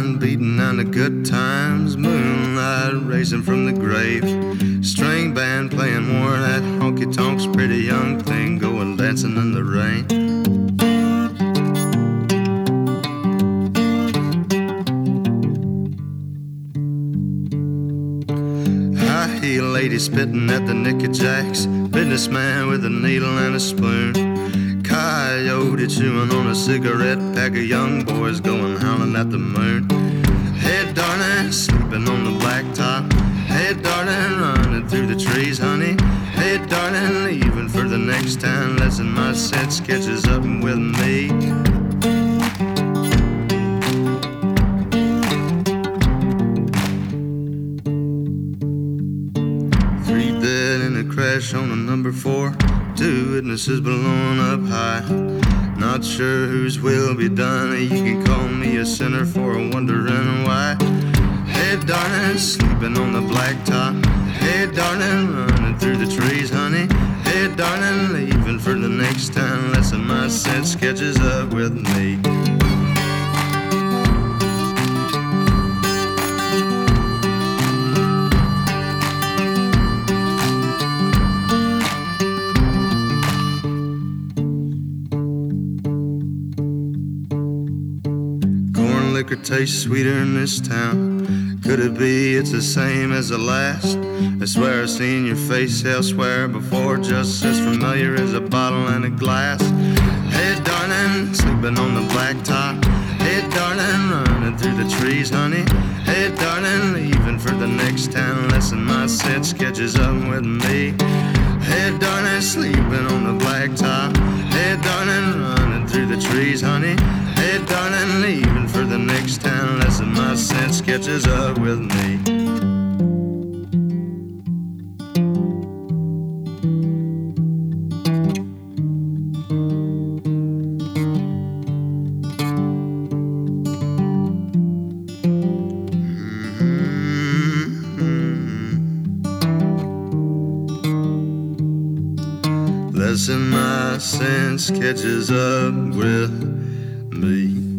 mind beating on the good times, moonlight racing from the grave, string band playing more of that honky-tonk's pretty young thing going dancing in the rain. High-heel lady spitting at the Nicky Jacks, businessman with a needle and a spoon, coyote chewing on a cigarette pack of young boys going howling at the moon. Hey darling, sleeping on the blacktop. Hey darling, running through the trees, honey. Hey darling, leaving for the next town. Lesson my sense catches up with me. Three dead in a crash on a number 4. 2 witnesses blown up high. Not sure whose will be done. You can call me a sinner for wondering why. Hey darling, sleeping on the blacktop. Hey darling, running through the trees, honey. Hey darling, leaving for the next town. Lesson my sense catches up with me. Liquor tastes sweeter in this town. Could it be it's the same as the last? I swear I've seen your face elsewhere before, just as familiar as a bottle and a glass. Hey darling, sleeping on the blacktop. Hey darling, running through the trees, honey. Hey darling, leaving for the next town. Lesson my sense catches up with me. Hey darling, sleeping on the blacktop. Hey darling, running through the trees, honey. Hey darling, leaving for the next town. Lesson my sense catches up with me. Lesson my sense catches up with me.